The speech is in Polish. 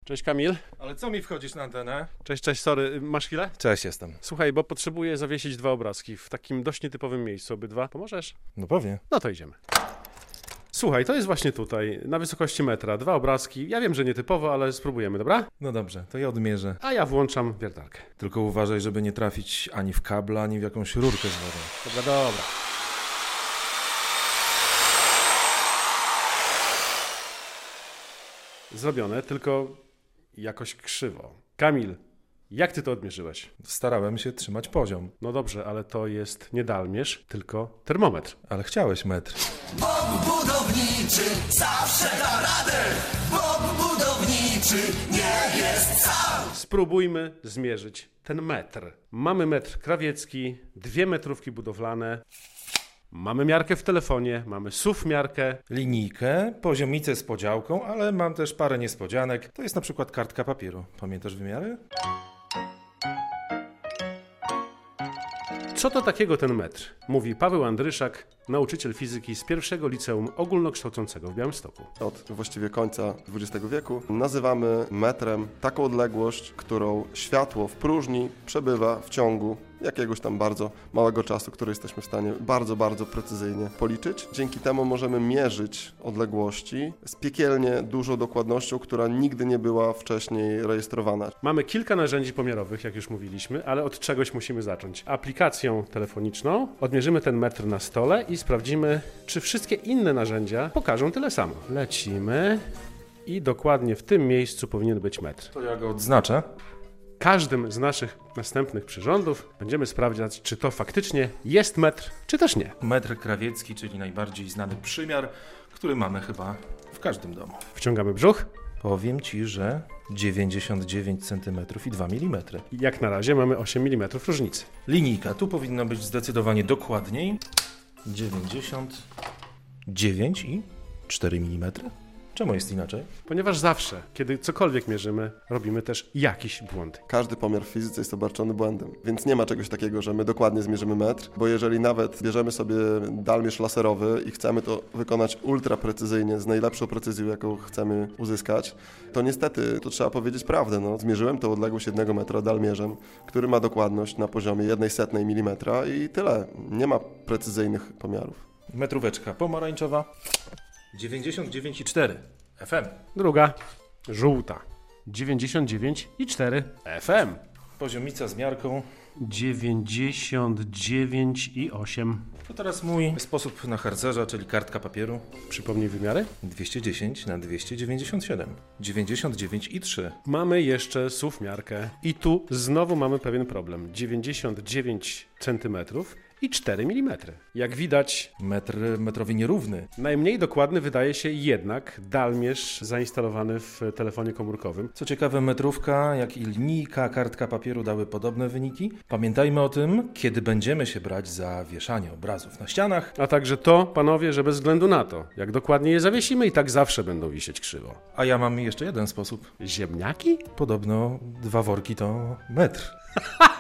Cześć Kamil. Ale co mi wchodzisz na antenę? Cześć, sorry. Masz chwilę? Cześć, jestem. Słuchaj, bo potrzebuję zawiesić 2 obrazki w takim dość nietypowym miejscu. Obydwa. Pomożesz? No pewnie. No to idziemy. Słuchaj, to jest właśnie tutaj, na wysokości metra. 2 obrazki. Ja wiem, że nietypowo, ale spróbujemy, dobra? No dobrze, to ja odmierzę. A ja włączam wiertarkę. Tylko uważaj, żeby nie trafić ani w kabla, ani w jakąś rurkę z wodą. Dobra. Zrobione, tylko jakoś krzywo. Kamil, jak ty to odmierzyłeś? Starałem się trzymać poziom. No dobrze, ale to jest nie dalmierz, tylko termometr. Ale chciałeś metr. Bob budowniczy zawsze da radę. Bob budowniczy nie jest sam. Spróbujmy zmierzyć ten metr. Mamy metr krawiecki, 2 metrówki budowlane. Mamy miarkę w telefonie, mamy SUV miarkę. Linijkę, poziomicę z podziałką, ale mam też parę niespodzianek. To jest na przykład kartka papieru. Pamiętasz wymiary? Co to takiego ten metr? Mówi Paweł Andryszak, nauczyciel fizyki z pierwszego liceum ogólnokształcącego w Białymstoku. Od właściwie końca XX wieku nazywamy metrem taką odległość, którą światło w próżni przebywa w ciągu jakiegoś tam bardzo małego czasu, który jesteśmy w stanie bardzo precyzyjnie policzyć. Dzięki temu możemy mierzyć odległości z piekielnie dużą dokładnością, która nigdy nie była wcześniej rejestrowana. Mamy kilka narzędzi pomiarowych, jak już mówiliśmy, ale od czegoś musimy zacząć. Aplikacją telefoniczną odmierzymy ten metr na stole i sprawdzimy, czy wszystkie inne narzędzia pokażą tyle samo. Lecimy i dokładnie w tym miejscu powinien być metr. To ja go odznaczę. Każdym z naszych następnych przyrządów będziemy sprawdzać, czy to faktycznie jest metr, czy też nie. Metr krawiecki, czyli najbardziej znany przymiar, który mamy chyba w każdym domu. Wciągamy brzuch. Powiem Ci, że 99 cm i 2 mm. Jak na razie mamy 8 mm różnicy. Linijka, tu powinno być zdecydowanie dokładniej. 99 i 4 mm. Czemu jest inaczej? Ponieważ zawsze, kiedy cokolwiek mierzymy, robimy też jakiś błąd. Każdy pomiar w fizyce jest obarczony błędem, więc nie ma czegoś takiego, że my dokładnie zmierzymy metr, bo jeżeli nawet bierzemy sobie dalmierz laserowy i chcemy to wykonać ultra precyzyjnie, z najlepszą precyzją, jaką chcemy uzyskać, to niestety, to trzeba powiedzieć prawdę, no. Zmierzyłem tę odległość 1 metra dalmierzem, który ma dokładność na poziomie 1/100 mm i tyle. Nie ma precyzyjnych pomiarów. Metróweczka pomarańczowa. 99,4 FM. Druga, żółta. 99,4 FM. Poziomica z miarką. 99,8. To teraz mój sposób na harcerza, czyli kartka papieru. Przypomnij wymiary. 210 na 297. 99,3. Mamy jeszcze SUV miarkę. I tu znowu mamy pewien problem. 99 cm i 4 mm. Jak widać, Metr metrowi nierówny. najmniej dokładny wydaje się jednak dalmierz zainstalowany w telefonie komórkowym. Co ciekawe, metrówka, jak i linijka, kartka papieru dały podobne wyniki. Pamiętajmy o tym, kiedy będziemy się brać za wieszanie obrazów na ścianach. A także to, panowie, że bez względu na to, jak dokładnie je zawiesimy, i tak zawsze będą wisieć krzywo. A ja mam jeszcze jeden sposób. Ziemniaki? Podobno 2 worki to metr.